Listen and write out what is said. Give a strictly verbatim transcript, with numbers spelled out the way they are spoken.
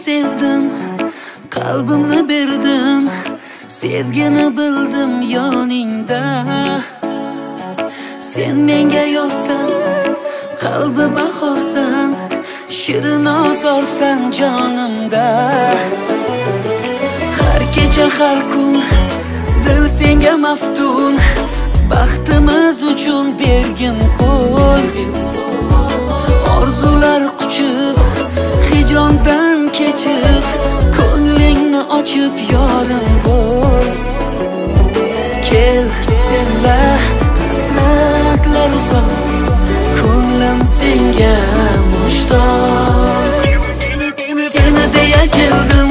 sevdim, qalbimni berdim, sevgini bildim yoningda. Sen menga yorsan, qalbi bahorsan, shirin ozorsan jonimda. Har kecha har kun dil senga maftun, baxtimiz uchun bergin qo'l. Orzular quchib, hijrondan kechib, ko'nglingni ochib yorim bo'l. Kel senla hasratlar uzoq, ko'nglim senga mushtoq. Seni deya keldim,